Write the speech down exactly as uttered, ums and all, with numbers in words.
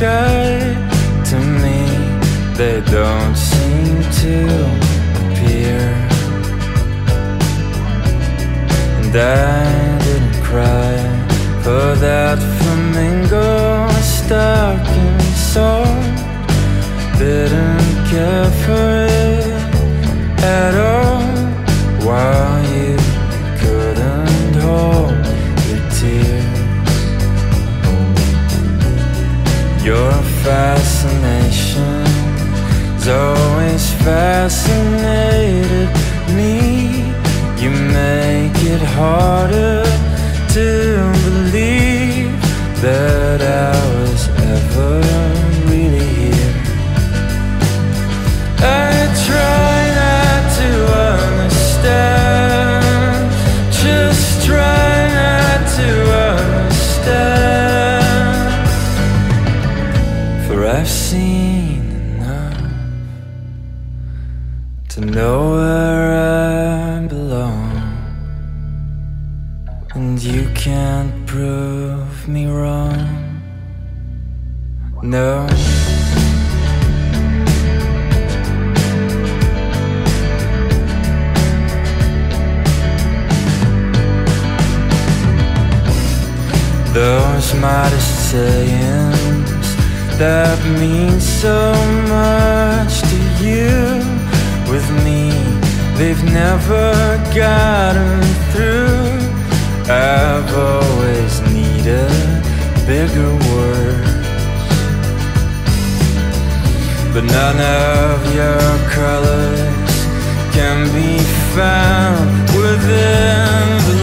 sky. To me, they don't seem to appear. And I didn't cry for that flamingo stuck in salt. Didn't care for it at all, while you couldn't hold your tears. Your fascination's always fascinated me. You make it harder to believe that I was ever really here. I try not to understand, just try not to understand. For I've seen enough to know where I belong, and you can't prove me wrong. No. Those modest sayings that mean so much to you, with me, they've never gotten through. I've always needed bigger words, but none of your colors can be found within the